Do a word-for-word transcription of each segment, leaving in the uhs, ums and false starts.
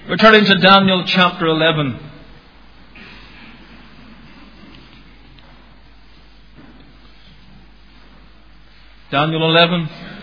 We're turning to Daniel chapter eleven. Daniel eleven.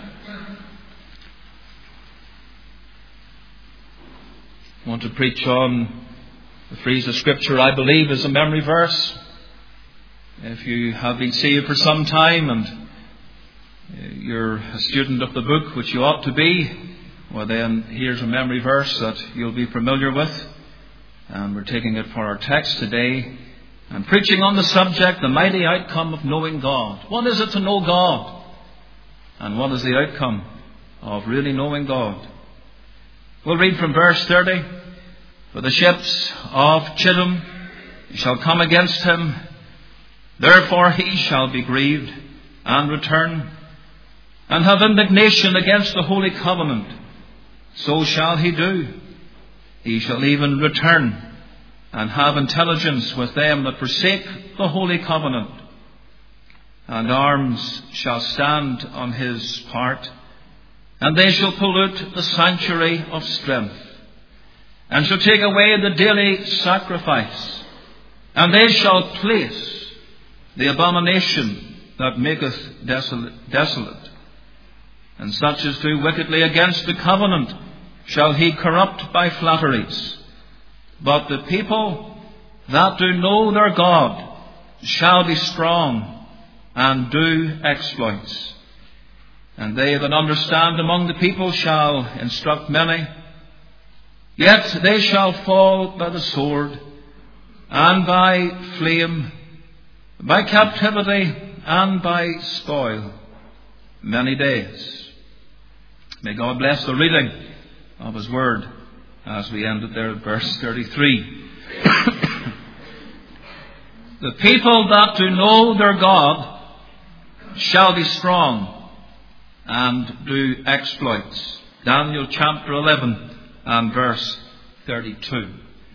I want to preach on the phrase of Scripture I believe is a memory verse. If you have been saved for some time and you're a student of the book, which you ought to be, well then here's a memory verse that you'll be familiar with. And we're taking it for our text today and preaching on the subject, the mighty outcome of knowing God. What is it to know God? And what is the outcome of really knowing God? We'll read from verse thirty. For the ships of Chittim shall come against him, therefore he shall be grieved and return, and have indignation against the holy covenant. So shall he do. He shall even return and have intelligence with them that forsake the holy covenant. And arms shall stand on his part, and they shall pollute the sanctuary of strength, and shall take away the daily sacrifice, and they shall place the abomination that maketh desolate, desolate. And such as do wickedly against the covenant shall he corrupt by flatteries. But the people that do know their God shall be strong and do exploits. And they that understand among the people shall instruct many. Yet they shall fall by the sword, and by flame, by captivity, and by spoil, many days. May God bless the reading of His Word as we end it there at verse thirty-three. The people that do know their God shall be strong and do exploits. Daniel chapter eleven and verse thirty-two.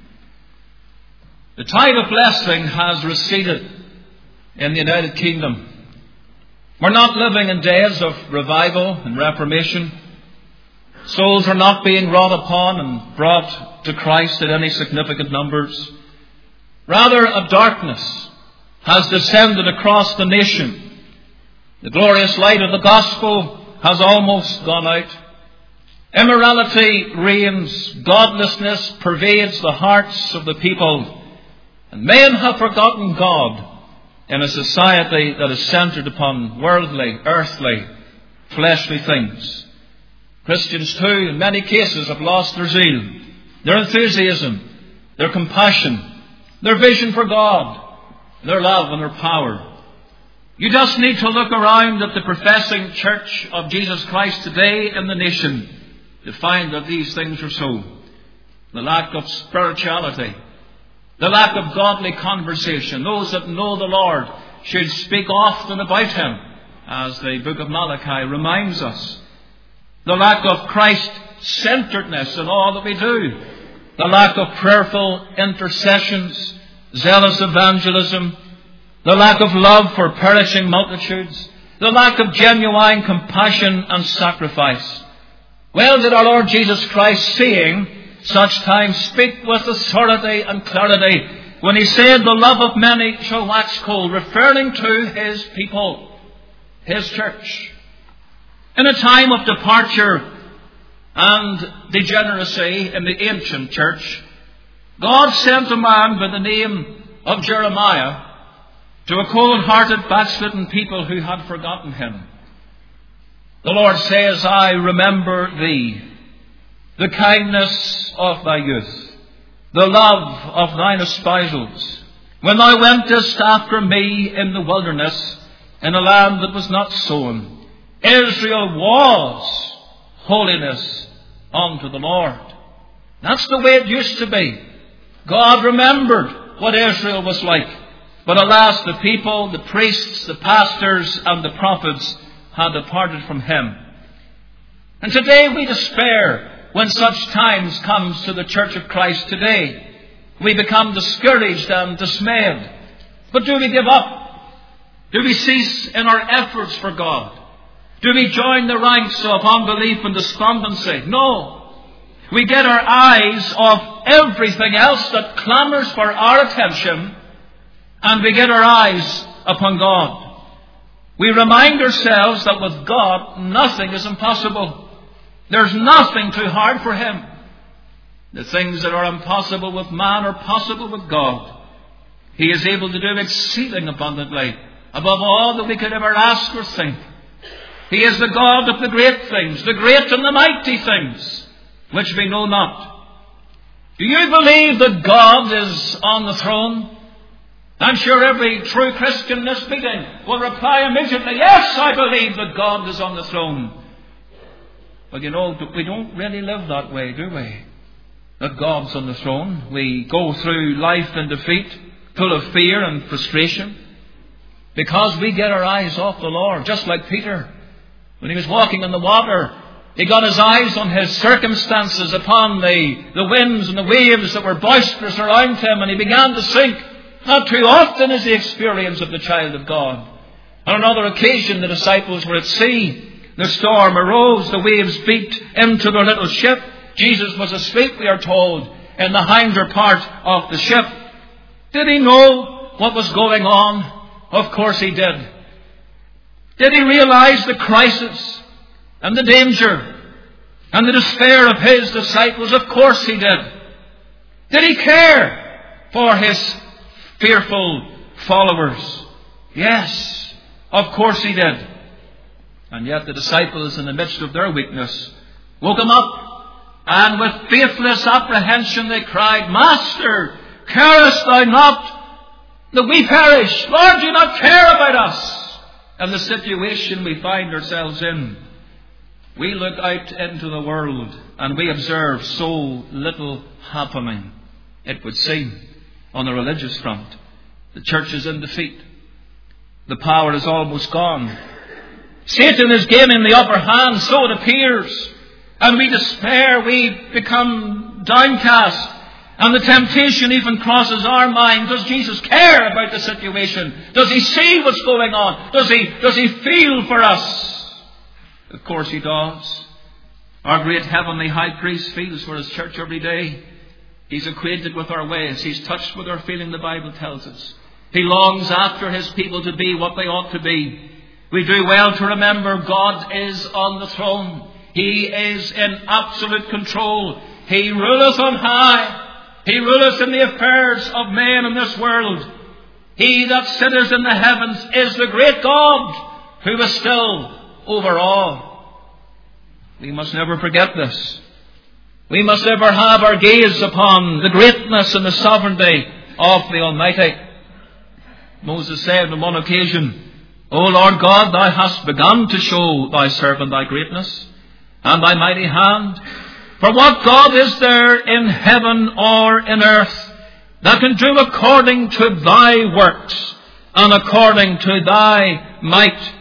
The tide of blessing has receded in the United Kingdom. We're not living in days of revival and reformation. Souls are not being wrought upon and brought to Christ in any significant numbers. Rather, a darkness has descended across the nation. The glorious light of the gospel has almost gone out. Immorality reigns, godlessness pervades the hearts of the people, and men have forgotten God in a society that is centered upon worldly, earthly, fleshly things. Christians too, in many cases, have lost their zeal, their enthusiasm, their compassion, their vision for God, their love and their power. You just need to look around at the professing church of Jesus Christ today in the nation to find that these things are so. The lack of spirituality, the lack of godly conversation. Those that know the Lord should speak often about Him, as the book of Malachi reminds us. The lack of Christ-centeredness in all that we do. The lack of prayerful intercessions, zealous evangelism. The lack of love for perishing multitudes. The lack of genuine compassion and sacrifice. Well did our Lord Jesus Christ, seeing such times, speak with authority and clarity when He said, the love of many shall wax cold, referring to His people, His church. In a time of departure and degeneracy in the ancient church, God sent a man by the name of Jeremiah to a cold-hearted, backslidden people who had forgotten Him. The Lord says, I remember thee, the kindness of thy youth, the love of thine espousals, when thou wentest after me in the wilderness, in a land that was not sown. Israel was holiness unto the Lord. That's the way it used to be. God remembered what Israel was like. But alas, the people, the priests, the pastors, and the prophets had departed from Him. And today we despair when such times comes to the Church of Christ today. We become discouraged and dismayed. But do we give up? Do we cease in our efforts for God? Do we join the ranks of unbelief and despondency? No. We get our eyes off everything else that clamours for our attention, and we get our eyes upon God. We remind ourselves that with God nothing is impossible. There's nothing too hard for Him. The things that are impossible with man are possible with God. He is able to do exceeding abundantly, above all that we could ever ask or think. He is the God of the great things, the great and the mighty things, which we know not. Do you believe that God is on the throne? I'm sure every true Christian in this meeting will reply immediately, yes, I believe that God is on the throne. But you know, we don't really live that way, do we? That God's on the throne. We go through life in defeat, full of fear and frustration, because we get our eyes off the Lord, just like Peter. When he was walking on the water, he got his eyes on his circumstances, upon the, the winds and the waves that were boisterous around him, and he began to sink. Not too often is the experience of the child of God. On another occasion, the disciples were at sea. The storm arose, the waves beat into their little ship. Jesus was asleep, we are told, in the hinder part of the ship. Did he know what was going on? Of course he did. Did he realize the crisis and the danger and the despair of his disciples? Of course he did. Did he care for his fearful followers? Yes, of course he did. And yet the disciples, in the midst of their weakness, woke him up, and with faithless apprehension they cried, Master, carest thou not that we perish? Lord, do you not care about us? And the situation we find ourselves in. We look out into the world and we observe so little happening, it would seem, on the religious front. The church is in defeat. The power is almost gone. Satan is gaining the upper hand, so it appears. And we despair, we become downcast. And the temptation even crosses our mind. Does Jesus care about the situation? Does he see what's going on? Does he, does he feel for us? Of course he does. Our great heavenly high priest feels for his church every day. He's acquainted with our ways. He's touched with our feeling, the Bible tells us. He longs after his people to be what they ought to be. We do well to remember God is on the throne. He is in absolute control. He ruleth on high. He ruleth in the affairs of men in this world. He that sitteth in the heavens is the great God who is still over all. We must never forget this. We must ever have our gaze upon the greatness and the sovereignty of the Almighty. Moses said on one occasion, O Lord God, thou hast begun to show thy servant thy greatness and thy mighty hand. For what God is there in heaven or in earth that can do according to thy works and according to thy might?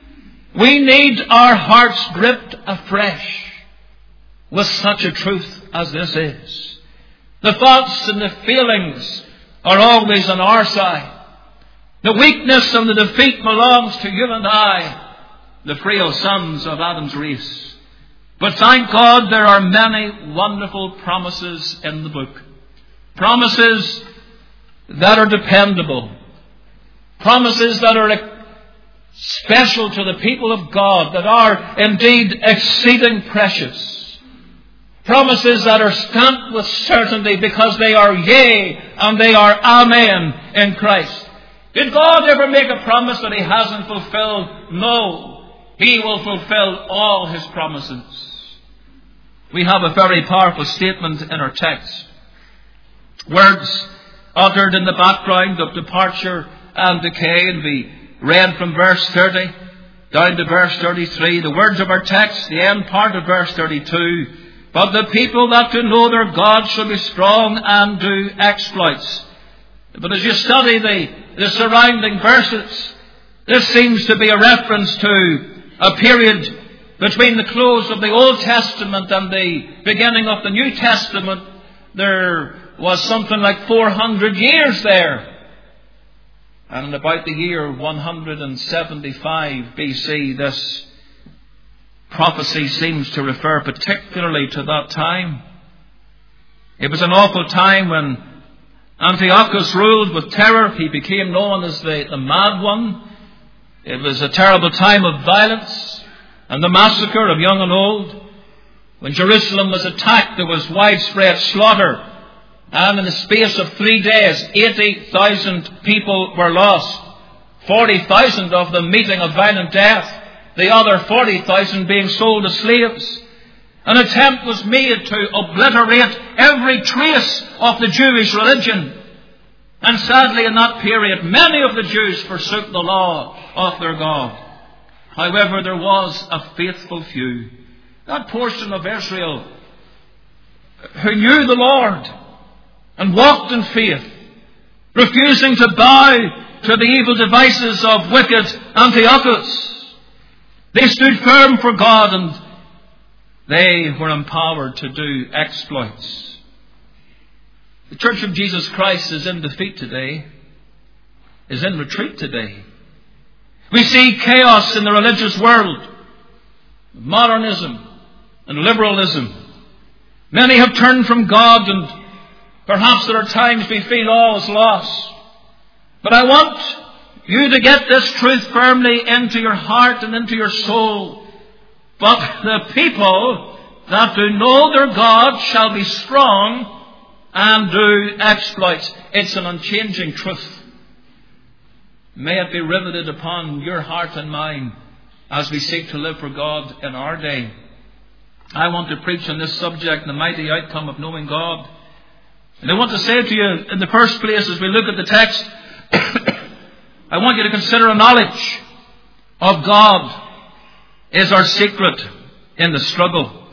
We need our hearts gripped afresh with such a truth as this is. The thoughts and the feelings are always on our side. The weakness and the defeat belongs to you and I, the frail sons of Adam's race. But thank God there are many wonderful promises in the book. Promises that are dependable. Promises that are special to the people of God, that are indeed exceeding precious. Promises that are stamped with certainty because they are yea and they are amen in Christ. Did God ever make a promise that he hasn't fulfilled? No. He will fulfill all his promises. We have a very powerful statement in our text. Words uttered in the background of departure and decay, and we read from verse thirty down to verse thirty-three. The words of our text, the end part of verse thirty-two. But the people that do know their God shall be strong and do exploits. But as you study the, the surrounding verses, this seems to be a reference to a period between the close of the Old Testament and the beginning of the New Testament. There was something like four hundred years there. And in about the year one hundred seventy-five B C, this prophecy seems to refer particularly to that time. It was an awful time when Antiochus ruled with terror. He became known as the, the Mad One. It was a terrible time of violence and the massacre of young and old. When Jerusalem was attacked, there was widespread slaughter. And in the space of three days, eighty thousand people were lost. forty thousand of them meeting a violent death. The other forty thousand being sold as slaves. An attempt was made to obliterate every trace of the Jewish religion. And sadly, in that period, many of the Jews forsook the law of their God. However, there was a faithful few, that portion of Israel who knew the Lord and walked in faith, refusing to bow to the evil devices of wicked Antiochus. They stood firm for God, and they were empowered to do exploits. The Church of Jesus Christ is in defeat today, is in retreat today. We see chaos in the religious world, modernism and liberalism. Many have turned from God, and perhaps there are times we feel all is lost. But I want you to get this truth firmly into your heart and into your soul. But the people that do know their God shall be strong and do exploits. It's an unchanging truth. May it be riveted upon your heart and mine as we seek to live for God in our day. I want to preach on this subject, the mighty outcome of knowing God. And I want to say to you, in the first place, as we look at the text, I want you to consider a knowledge of God is our secret in the struggle.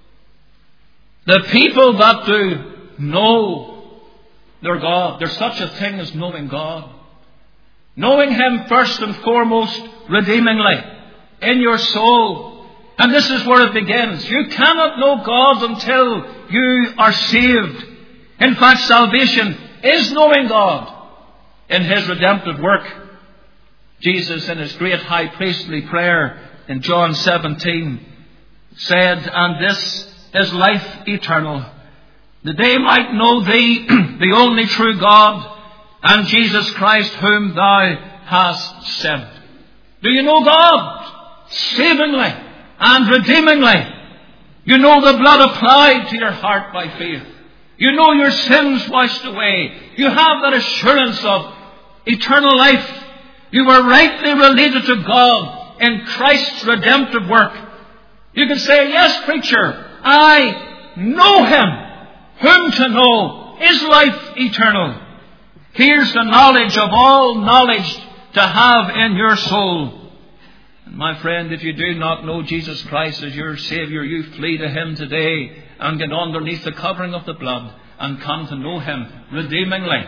The people that do know their God, there's such a thing as knowing God. Knowing Him first and foremost, redeemingly, in your soul. And this is where it begins. You cannot know God until you are saved. In fact, salvation is knowing God in His redemptive work. Jesus, in His great high priestly prayer in John seventeen, said, "And this is life eternal, that they might know Thee, the only true God, and Jesus Christ, whom Thou hast sent." Do you know God? Savingly and redeemingly. You know the blood applied to your heart by faith. You know your sins washed away. You have that assurance of eternal life. You were rightly related to God in Christ's redemptive work. You can say, "Yes, preacher, I know Him." Whom to know is life eternal. Here's the knowledge of all knowledge to have in your soul. And my friend, if you do not know Jesus Christ as your Savior, you flee to Him today and get underneath the covering of the blood and come to know Him redeemingly.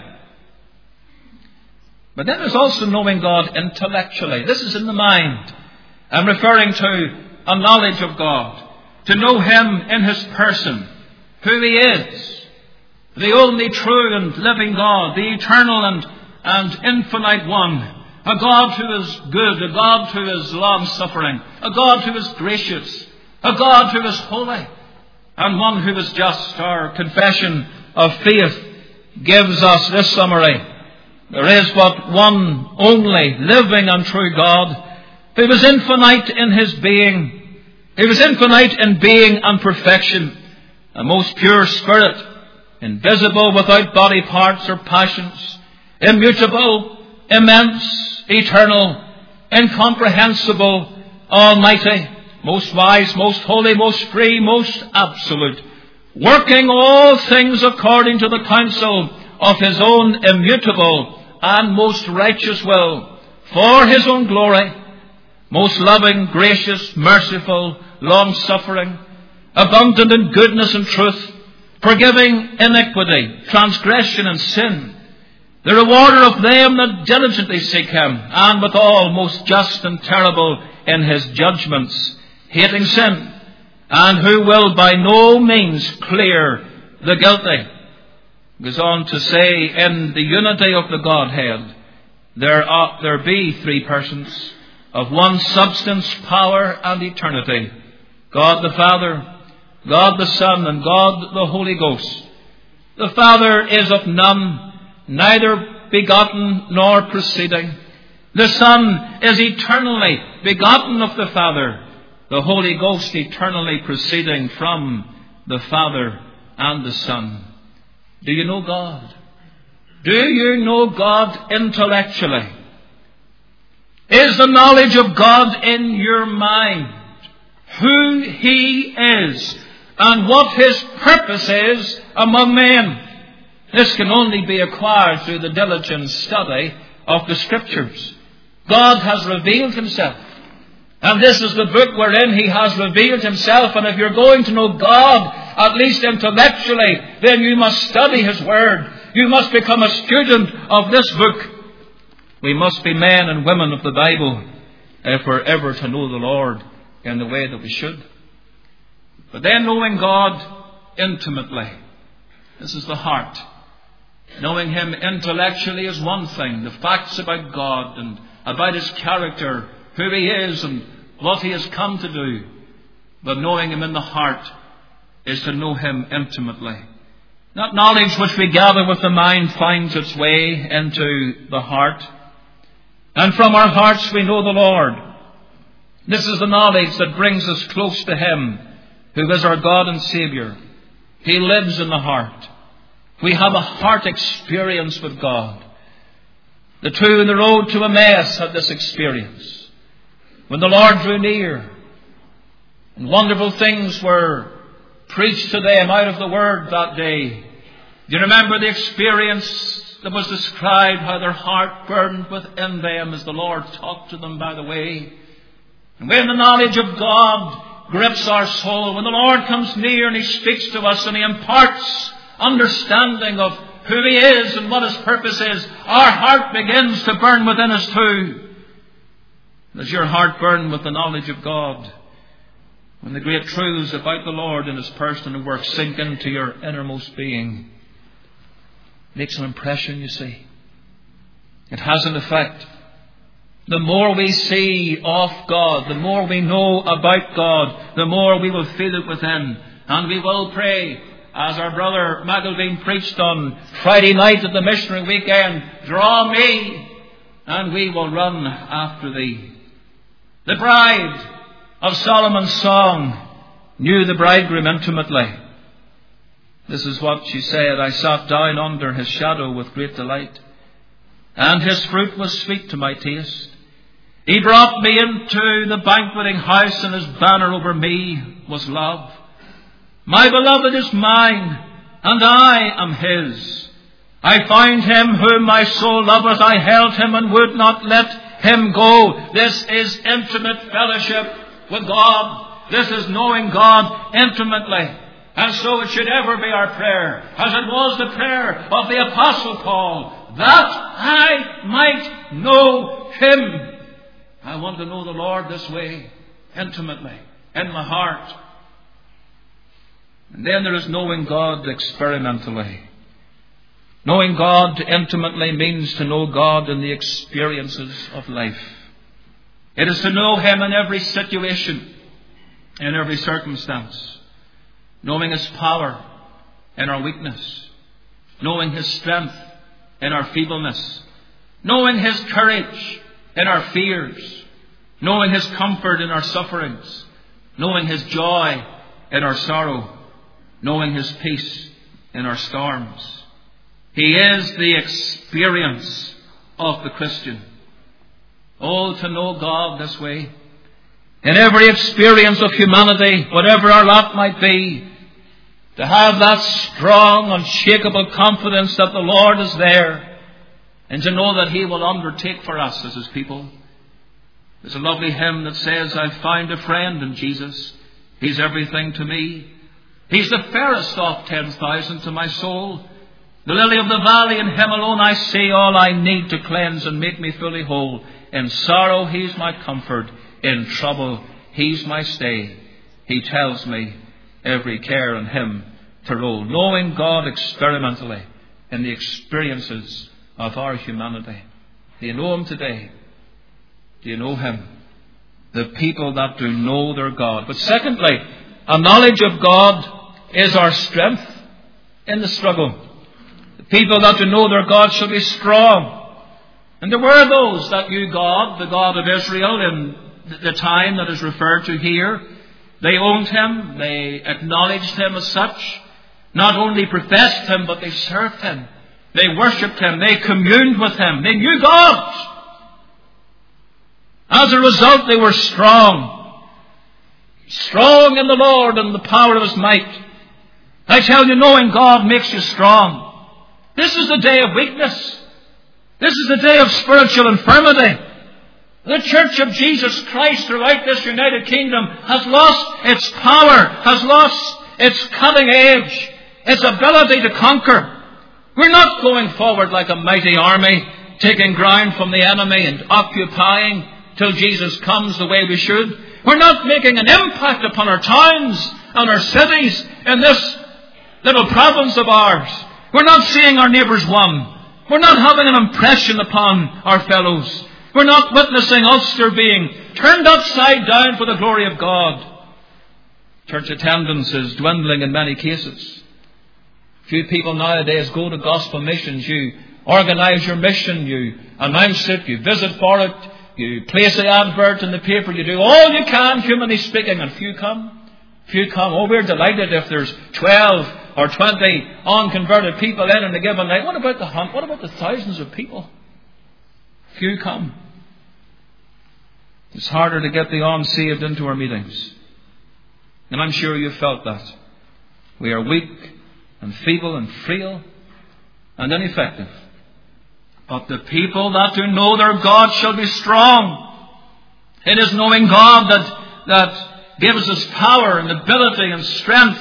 But then there's also knowing God intellectually. This is in the mind. I'm referring to a knowledge of God. To know Him in His person, who He is, the only true and living God, the eternal and, and infinite one, a God who is good, a God who is long-suffering, a God who is gracious, a God who is holy, and one who is just. Our confession of faith gives us this summary. There is but one only living and true God, who was infinite in His being. He was infinite in being and perfection, a most pure spirit, invisible, without body parts or passions, immutable, immense, eternal, incomprehensible, almighty, most wise, most holy, most free, most absolute, working all things according to the counsel of His own immutable and most righteous will, for His own glory, most loving, gracious, merciful, long-suffering, abundant in goodness and truth, forgiving iniquity, transgression and sin, the rewarder of them that diligently seek Him, and withal most just and terrible in His judgments, hating sin, and who will by no means clear the guilty. Goes on to say, in the unity of the Godhead, there are, there be three persons, of one substance, power, and eternity, God the Father, God the Son, and God the Holy Ghost, The Father is of none, neither begotten nor proceeding. The Son is eternally begotten of the Father, the Holy Ghost eternally proceeding from the Father and the Son. Do you know God? Do you know God intellectually? Is the knowledge of God in your mind? Who He is and what His purpose is among men? This can only be acquired through the diligent study of the Scriptures. God has revealed Himself. And this is the book wherein He has revealed Himself. And if you're going to know God, at least intellectually, then you must study His Word. You must become a student of this book. We must be men and women of the Bible if we're ever to know the Lord in the way that we should. But then knowing God intimately. This is the heart. Knowing Him intellectually is one thing. The facts about God and about His character, who He is and what He has come to do. But knowing Him in the heart is to know Him intimately. That knowledge which we gather with the mind finds its way into the heart. And from our hearts we know the Lord. This is the knowledge that brings us close to Him, who is our God and Saviour. He lives in the heart. We have a heart experience with God. The two in the road to Emmaus had this experience. When the Lord drew near, and wonderful things were preached to them out of the Word that day. Do you remember the experience that was described, how their heart burned within them as the Lord talked to them by the way? And when the knowledge of God grips our soul, when the Lord comes near and He speaks to us and He imparts understanding of who He is and what His purpose is, our heart begins to burn within us too. Does your heart burn with the knowledge of God? When the great truths about the Lord and His person and work sink into your innermost being, it makes an impression, you see. It has an effect. The more we see of God, the more we know about God, the more we will feel it within. And we will pray, as our brother McElveen preached on Friday night at the missionary weekend, draw me, and we will run after thee. The bride of Solomon's song knew the bridegroom intimately. This is what she said: I sat down under his shadow with great delight, and his fruit was sweet to my taste. He brought me into the banqueting house, and his banner over me was love. My beloved is mine, and I am his. I found him whom my soul loveth. I held him and would not let him go. This is intimate fellowship with God. This is knowing God intimately. And so it should ever be our prayer, as it was the prayer of the Apostle Paul, that I might know Him. I want to know the Lord this way, intimately, in my heart. And then there is knowing God experimentally. Knowing God intimately means to know God in the experiences of life. It is to know Him in every situation, in every circumstance. Knowing His power in our weakness. Knowing His strength in our feebleness. Knowing His courage in our fears. Knowing His comfort in our sufferings. Knowing His joy in our sorrow. Knowing His peace in our storms. He is the experience of the Christian. Oh, to know God this way. In every experience of humanity, whatever our lot might be, to have that strong, unshakable confidence that the Lord is there, and to know that He will undertake for us as His people. There's a lovely hymn that says, I find a friend in Jesus. He's everything to me. He's the fairest of ten thousand to my soul. The lily of the valley, in Him alone I see all I need to cleanse and make me fully whole. In sorrow He's my comfort. In trouble He's my stay. He tells me every care in Him to roll. Knowing God experimentally in the experiences of our humanity. Do you know Him today? Do you know Him? The people that do know their God. But secondly, a knowledge of God is our strength in the struggle. The people that do know their God shall be strong. And there were those that knew God, the God of Israel, in the time that is referred to here. They owned Him. They acknowledged Him as such. Not only professed Him, but they served Him. They worshipped Him. They communed with Him. They knew God. As a result, they were strong. Strong in the Lord and the power of His might. I tell you, knowing God makes you strong. This is the day of weakness. This is the day of spiritual infirmity. The Church of Jesus Christ throughout this United Kingdom has lost its power, has lost its cutting edge, its ability to conquer. We're not going forward like a mighty army, taking ground from the enemy and occupying till Jesus comes the way we should. We're not making an impact upon our towns and our cities in this little province of ours. We're not seeing our neighbours won. We're not having an impression upon our fellows. We're not witnessing Ulster being turned upside down for the glory of God. Church attendance is dwindling in many cases. Few people nowadays go to gospel missions. You organise your mission, you announce it, you visit for it, you place the advert in the paper, you do all you can, humanly speaking, and few come. Few come. Oh, we're delighted if there's twelve or twenty unconverted people in on a given night. What about the hunt? What about the thousands of people? Few come. It's harder to get the unsaved into our meetings. And I'm sure you've felt that. We are weak and feeble and frail and ineffective. But the people that do know their God shall be strong. It is knowing God that, that gives us power and ability and strength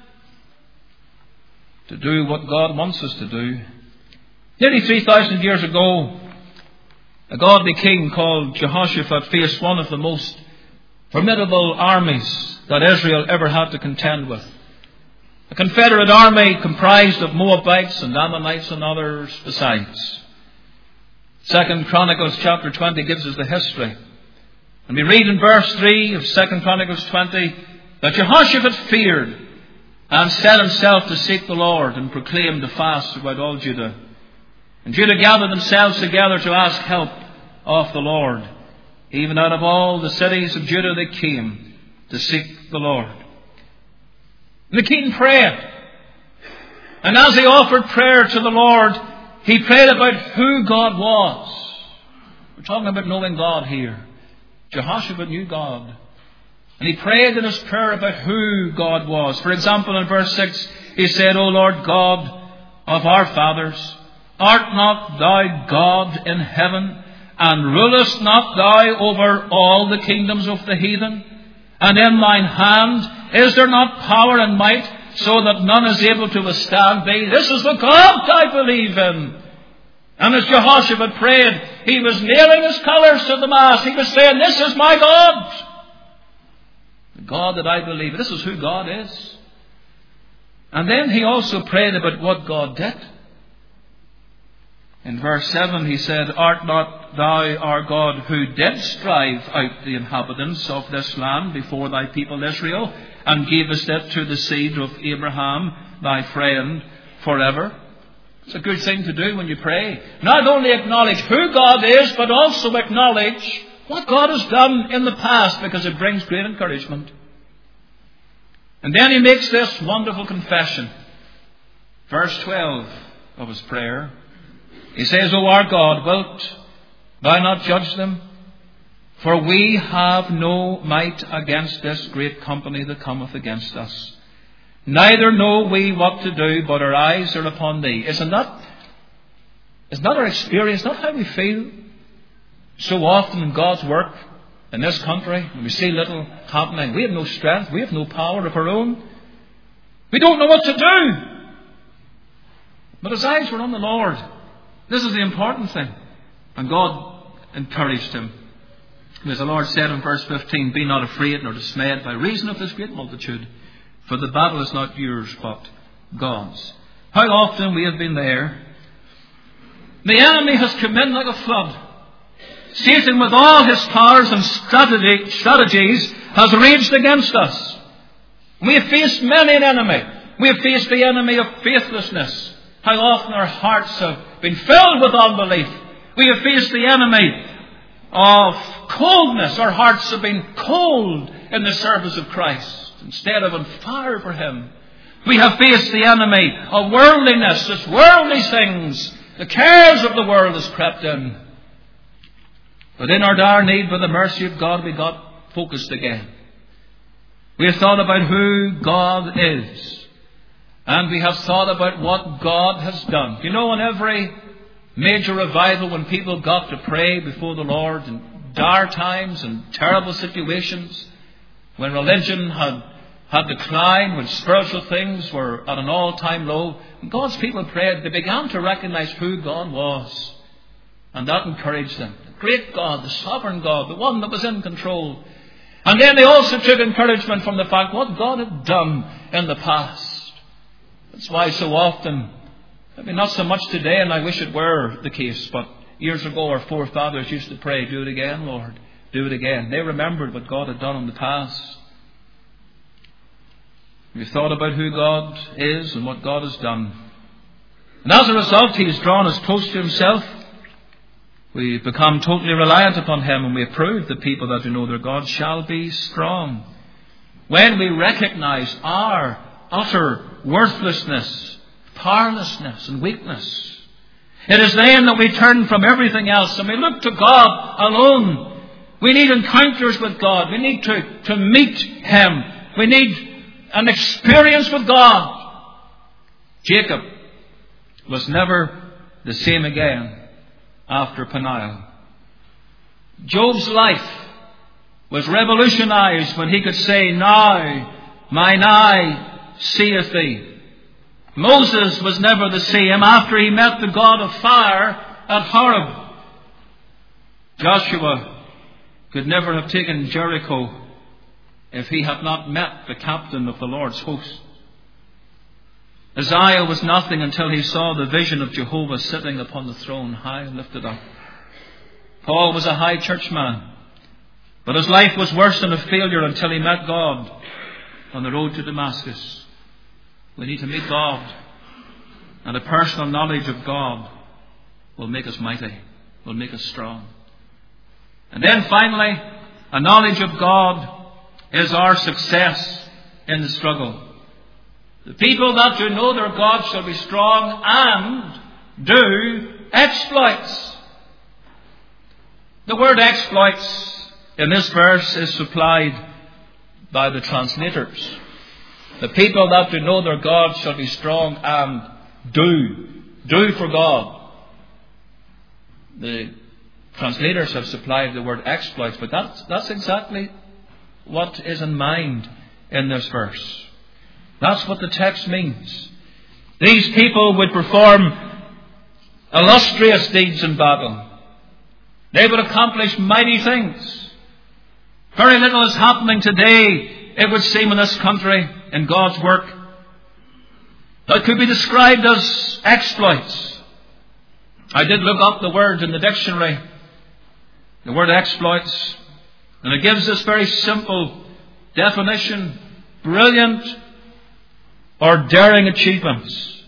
to do what God wants us to do. Nearly three thousand years ago, a godly king called Jehoshaphat faced one of the most formidable armies that Israel ever had to contend with. A confederate army comprised of Moabites and Ammonites and others besides. Second Chronicles chapter twenty gives us the history. And we read in verse three of Second Chronicles twenty that Jehoshaphat feared and set himself to seek the Lord and proclaimed a fast throughout all Judah. And Judah gathered themselves together to ask help of the Lord. Even out of all the cities of Judah they came to seek the Lord. And the king prayed. And as he offered prayer to the Lord, he prayed about who God was. We're talking about knowing God here. Jehoshaphat knew God. And he prayed in his prayer about who God was. For example, in verse six, he said, O Lord God of our fathers, art not thou God in heaven, and rulest not thou over all the kingdoms of the heathen? And in thine hand is there not power and might, so that none is able to withstand thee? This is the God I believe in. And as Jehoshaphat prayed, he was nailing his colours to the mast. He was saying, this is my God. The God that I believe in. This is who God is. And then he also prayed about what God did. In verse seven he said, art not thou our God, who didst drive out the inhabitants of this land before thy people Israel, and gavest it to the seed of Abraham, thy friend, forever? It's a good thing to do when you pray. Not only acknowledge who God is, but also acknowledge what God has done in the past, because it brings great encouragement. And then he makes this wonderful confession. Verse twelve of his prayer. He says, O our God, wilt thou not judge them? For we have no might against this great company that cometh against us. Neither know we what to do, but our eyes are upon thee. Isn't that, isn't that our experience? Not how we feel so often in God's work in this country. When we see little happening, we have no strength, we have no power of our own. We don't know what to do. But his eyes were on the Lord. This is the important thing. And God encouraged him. And as the Lord said in verse fifteen, be not afraid nor dismayed by reason of this great multitude, for the battle is not yours but God's. How often we have been there. The enemy has come in like a flood. Satan, with all his powers and strategy, strategies, has raged against us. We have faced many an enemy. We have faced the enemy of faithlessness. How often our hearts have been filled with unbelief. We have faced the enemy of coldness. Our hearts have been cold in the service of Christ instead of on fire for Him. We have faced the enemy of worldliness, as worldly things, the cares of the world has crept in. But in our dire need, by the mercy of God, we got focused again. We have thought about who God is. And we have thought about what God has done. You know, in every major revival, when people got to pray before the Lord in dire times and terrible situations, when religion had, had declined, when spiritual things were at an all-time low, when God's people prayed, they began to recognize who God was. And that encouraged them. The great God, the sovereign God, the one that was in control. And then they also took encouragement from the fact what God had done in the past. That's why so often, I mean, not so much today, and I wish it were the case, but years ago our forefathers used to pray, do it again, Lord, do it again. They remembered what God had done in the past. We thought about who God is and what God has done. And as a result, He has drawn us close to Himself. We've become totally reliant upon Him, and we have proved that people that do know their God shall be strong. When we recognize our utter worthlessness, powerlessness and weakness, it is then that we turn from everything else and we look to God alone. We need encounters with God. We need to, to meet Him. We need an experience with God. Jacob was never the same again after Peniel. Job's life was revolutionized when he could say, now mine eye seeth thee. Moses was never the same after he met the God of fire at Horeb. Joshua could never have taken Jericho if he had not met the captain of the Lord's host. Isaiah was nothing until he saw the vision of Jehovah sitting upon the throne, high and lifted up. Paul was a high churchman, but his life was worse than a failure until he met God on the road to Damascus. We need to meet God, and a personal knowledge of God will make us mighty, will make us strong. And then finally, a knowledge of God is our success in the struggle. The people that do know their God shall be strong and do exploits. The word exploits in this verse is supplied by the translators. The people that do know their God shall be strong and do. Do for God. The translators have supplied the word exploits, but that's, that's exactly what is in mind in this verse. That's what the text means. These people would perform illustrious deeds in battle. They would accomplish mighty things. Very little is happening today, it would seem, in this country, in God's work, that could be described as exploits. I did look up the word in the dictionary, the word exploits, and it gives this very simple definition: brilliant or daring achievements.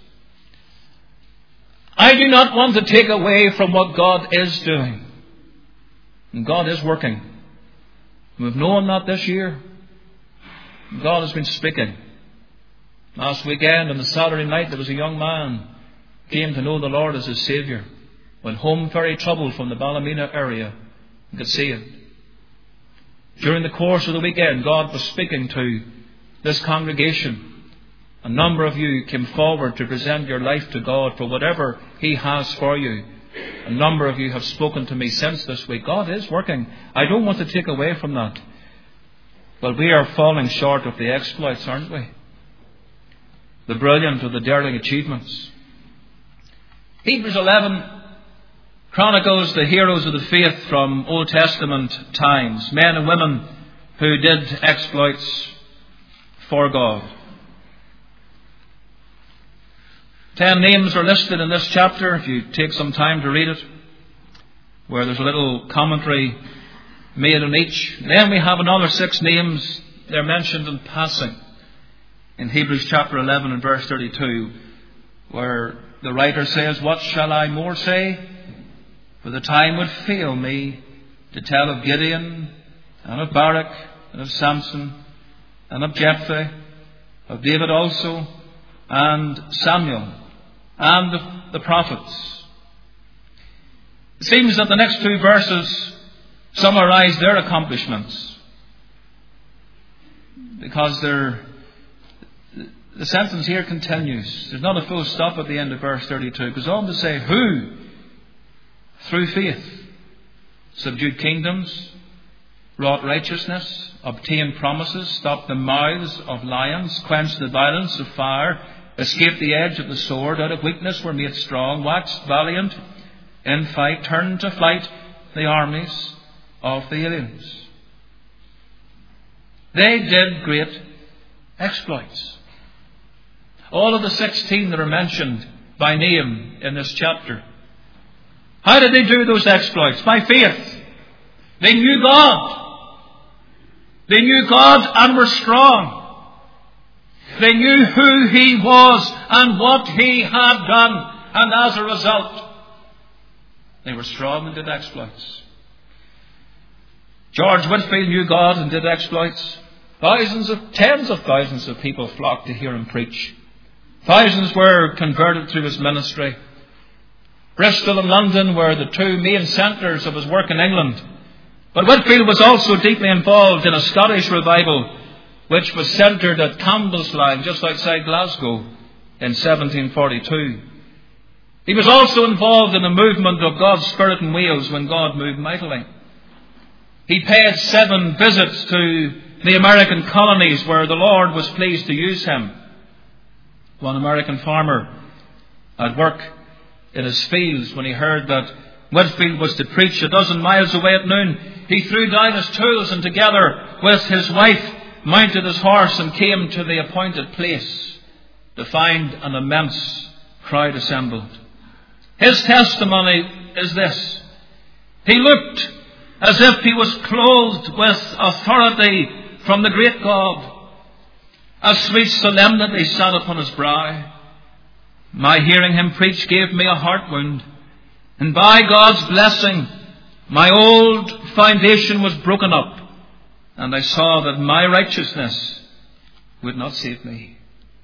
I do not want to take away from what God is doing. And God is working. We've known that this year. God has been speaking. Last weekend on the Saturday night there was a young man came to know the Lord as his Saviour. Went home very troubled from the Ballymena area. You could see it. During the course of the weekend, God was speaking to this congregation. A number of you came forward to present your life to God for whatever He has for you. A number of you have spoken to me since this week. God is working. I don't want to take away from that. But we are falling short of the exploits, aren't we? The brilliant or the daring achievements. Hebrews eleven chronicles the heroes of the faith from Old Testament times. Men and women who did exploits for God. Ten names are listed in this chapter, if you take some time to read it, where there's a little commentary made on each. Then we have another six names. They're mentioned in passing in Hebrews chapter eleven and verse thirty-two, where The writer says, what shall I more say? For the time would fail me to tell of Gideon, and of Barak, and of Samson, and of Jephthah, of David also, and Samuel, and the, the prophets. It seems that the next two verses summarize their accomplishments, because they're, the sentence here continues. There's not a full stop at the end of verse thirty-two. It goes on to say, who, through faith, subdued kingdoms, wrought righteousness, obtained promises, stopped the mouths of lions, quenched the violence of fire, escaped the edge of the sword, out of weakness were made strong, waxed valiant in fight, turned to flight the armies of the aliens. They did great exploits. All of the sixteen that are mentioned by name in this chapter. How did they do those exploits? By faith. They knew God. They knew God and were strong. They knew who He was and what He had done. And as a result, they were strong and did exploits. George Whitefield knew God and did exploits. Thousands of, tens of thousands of people flocked to hear him preach. Thousands were converted through his ministry. Bristol and London were the two main centres of his work in England. But Whitefield was also deeply involved in a Scottish revival which was centred at Campbellsline, just outside Glasgow, in seventeen forty-two. He was also involved in the movement of God's Spirit in Wales when God moved mightily. He paid seven visits to the American colonies where the Lord was pleased to use him. One American farmer at work in his fields, when he heard that Whitefield was to preach a dozen miles away at noon, he threw down his tools and together with his wife mounted his horse and came to the appointed place to find an immense crowd assembled. His testimony is this: he looked as if he was clothed with authority from the great God. A sweet solemnity sat upon his brow. My hearing him preach gave me a heart wound, and by God's blessing my old foundation was broken up, and I saw that my righteousness would not save me.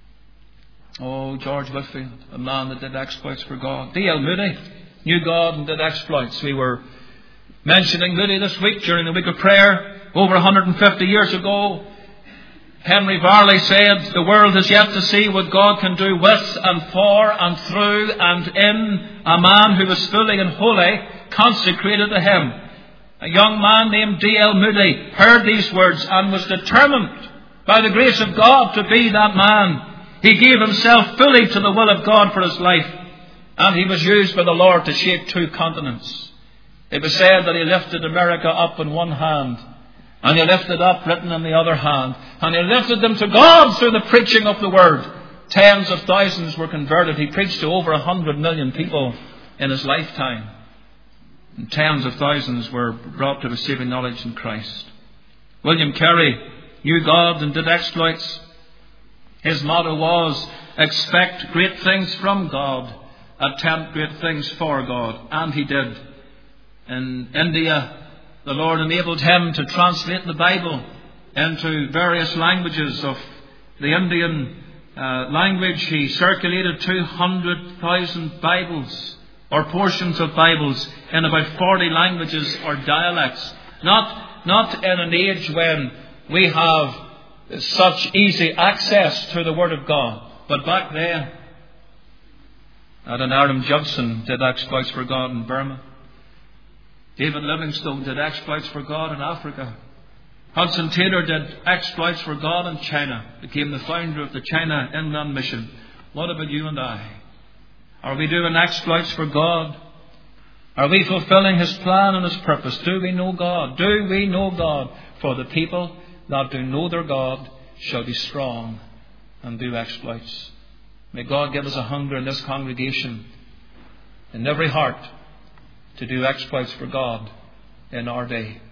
Oh, George Whitefield, a man that did exploits for God. D L Moody knew God and did exploits. We were mentioning Moody this week during the week of prayer. Over one hundred fifty years ago, Henry Varley said, the world has yet to see what God can do with and for and through and in a man who was fully and wholly consecrated to Him. A young man named D L Moody heard these words and was determined by the grace of God to be that man. He gave himself fully to the will of God for his life, and he was used by the Lord to shape two continents. It was said that he lifted America up in one hand, and he lifted up Britain in the other hand, and he lifted them to God through the preaching of the Word. Tens of thousands were converted. He preached to over a hundred million people in his lifetime. And tens of thousands were brought to receiving knowledge in Christ. William Carey knew God and did exploits. His motto was, expect great things from God, attempt great things for God. And he did. In India, the Lord enabled him to translate the Bible into various languages of the Indian uh, language. He circulated two hundred thousand Bibles or portions of Bibles in about forty languages or dialects. Not, not in an age when we have such easy access to the Word of God. But back then, Adoniram Judson did exploits for God in Burma. David Livingstone did exploits for God in Africa. Hudson Taylor did exploits for God in China, became the founder of the China Inland Mission. What about you and I? Are we doing exploits for God? Are we fulfilling His plan and His purpose? Do we know God? Do we know God? For the people that do know their God shall be strong and do exploits. May God give us a hunger in this congregation, in every heart, to do exploits for God in our day.